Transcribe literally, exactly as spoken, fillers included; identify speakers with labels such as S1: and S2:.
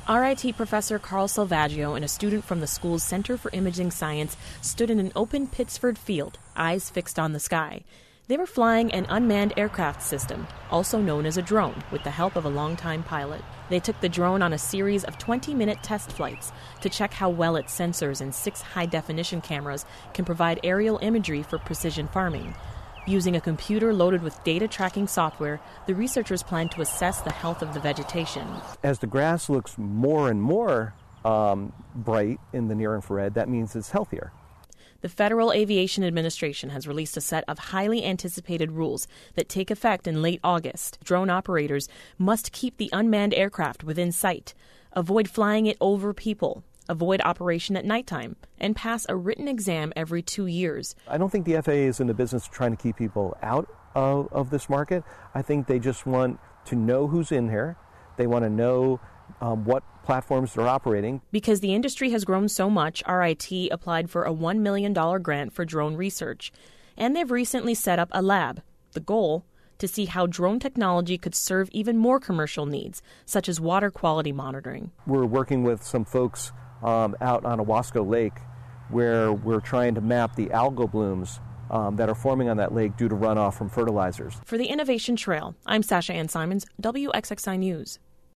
S1: R I T professor Carl Salvaggio and a student from the school's Center for Imaging Science stood in an open Pittsford field, eyes fixed on the sky. They were flying an unmanned aircraft system, also known as a drone, with the help of a longtime pilot. They took the drone on a series of twenty-minute test flights to check how well its sensors and six high-definition cameras can provide aerial imagery for precision farming. Using a computer loaded with data tracking software, the researchers plan to assess the health of the vegetation.
S2: As the grass looks more and more um, bright in the near-infrared, that means it's healthier.
S1: The Federal Aviation Administration has released a set of highly anticipated rules that take effect in late August. Drone operators must keep the unmanned aircraft within sight, avoid flying it over people, avoid operation at nighttime, and pass a written exam every two years.
S2: I don't think the F A A is in the business of trying to keep people out of, of this market. I think they just want to know who's in here. They want to know um, what platforms they're operating.
S1: Because the industry has grown so much, R I T applied for a one million dollars grant for drone research. And they've recently set up a lab. The goal? To see how drone technology could serve even more commercial needs, such as water quality monitoring.
S2: We're working with some folks um, out on Owasco Lake where we're trying to map the algal blooms um, that are forming on that lake due to runoff from fertilizers.
S1: For the Innovation Trail, I'm Sasha Ann Simons, W X X I News.